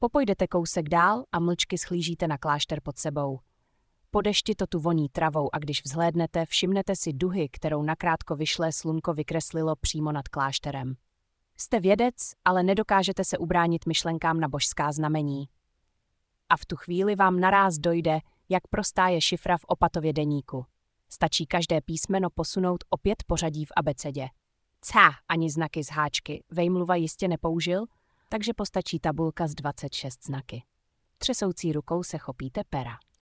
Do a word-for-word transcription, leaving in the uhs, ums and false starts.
Popojdete kousek dál a mlčky schlížíte na klášter pod sebou. Po dešti to tu voní travou a když vzhlédnete, všimnete si duhy, kterou nakrátko vyšlé slunko vykreslilo přímo nad klášterem. Jste vědec, ale nedokážete se ubránit myšlenkám na božská znamení. A v tu chvíli vám naráz dojde, jak prostá je šifra v Opatově deníku. Stačí každé písmeno posunout o pět pořadí v abecedě. Cá, ani znaky z háčky, vejmluva jistě nepoužil, takže postačí tabulka s dvaceti šesti znaky. Třesoucí rukou se chopíte pera.